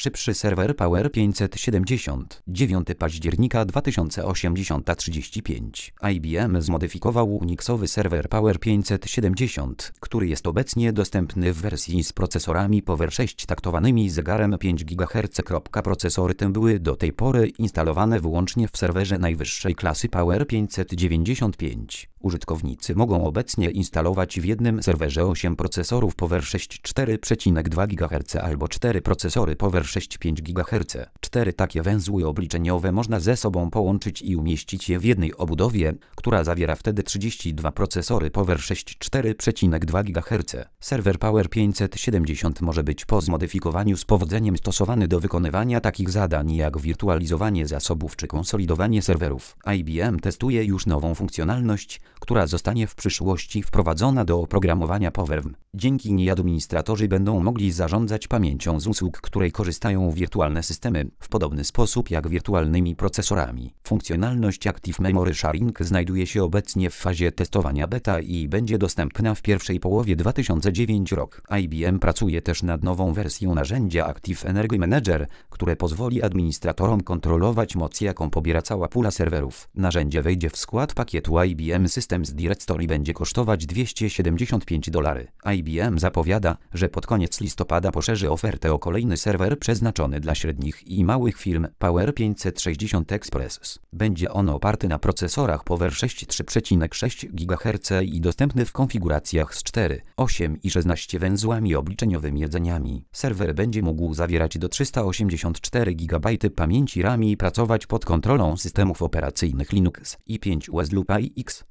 Szybszy serwer Power 570. 9 października 2080-35. IBM zmodyfikował Unixowy serwer Power 570, który jest obecnie dostępny w wersji z procesorami Power 6 taktowanymi zegarem 5 GHz. Procesory te były do tej pory instalowane wyłącznie w serwerze najwyższej klasy Power 595. Użytkownicy mogą obecnie instalować w jednym serwerze 8 procesorów Power 6 4,2 GHz albo 4 procesory Power 6 5 GHz. 4 takie węzły obliczeniowe można ze sobą połączyć i umieścić je w jednej obudowie, która zawiera wtedy 32 procesory Power 6 4,2 GHz. Serwer Power 570 może być po zmodyfikowaniu z powodzeniem stosowany do wykonywania takich zadań jak wirtualizowanie zasobów czy konsolidowanie serwerów. IBM testuje już nową funkcjonalność, która zostanie w przyszłości wprowadzona do oprogramowania Power. Dzięki niej administratorzy będą mogli zarządzać pamięcią z usług, której korzystają wirtualne systemy, w podobny sposób jak wirtualnymi procesorami. Funkcjonalność Active Memory Sharing znajduje się obecnie w fazie testowania beta i będzie dostępna w pierwszej połowie 2009 roku. IBM pracuje też nad nową wersją narzędzia Active Energy Manager, które pozwoli administratorom kontrolować moc, jaką pobiera cała pula serwerów. Narzędzie wejdzie w skład pakietu IBM Systems Directory i będzie kosztować $275. IBM zapowiada, że pod koniec listopada poszerzy ofertę o kolejny serwer przeznaczony dla średnich i małych firm Power 560 Express. Będzie on oparty na procesorach Power 6 3,6 GHz i dostępny w konfiguracjach z 4, 8 i 16 węzłami obliczeniowymi rdzeniami. Serwer będzie mógł zawierać do 384 GB pamięci RAM i pracować pod kontrolą systemów operacyjnych Linux i 5 US lub AIX.